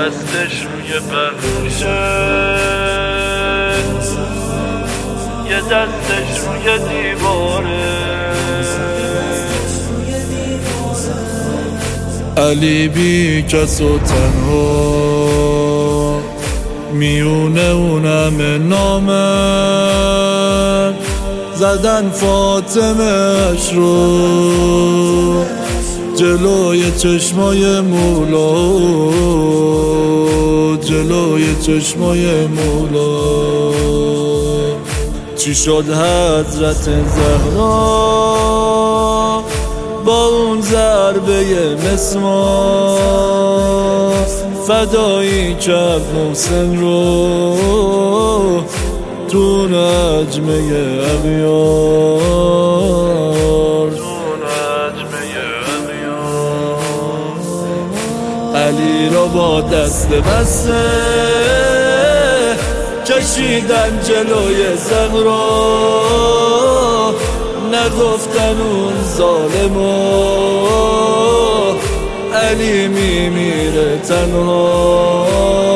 دستش روی پهلوشه، یه دستش روی دیواره. علی بی کس و تنها میونه اون همه نامه زدن فاطمه‌اش رو جلوی چشمای مولا، جلوی چشمای مولا. چی شد حضرت زهرا با اون ضربه مسمار فدایی کرد محسن رو تو نجمه اغیار. علی را با دست بسته کشیدن جلوی زهرا، نگفتن اون ظالما علی میمیره تنها،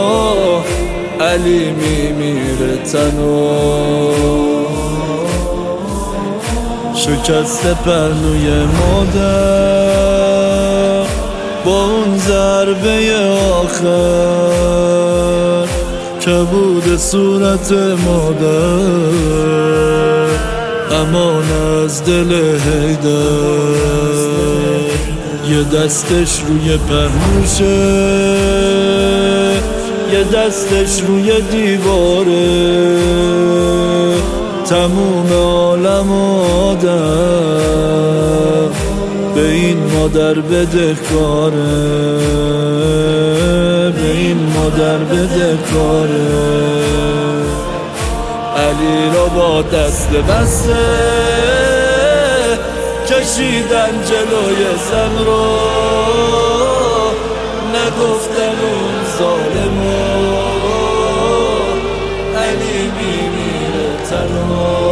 علی میمیره تنها. شکست پهلوی مادر با اون ضربه آخر کبود صورت مادر، امان از دل حیدر. یه دستش روی پهلوشه، یه دستش روی دیواره. تموم عالم آدم به این مادر بدهکاره، به این مادر بدهکاره. علی را با دست بسته کشیدن جلوی زهرا، نگفتن اون ظالما علی میمیره تنها.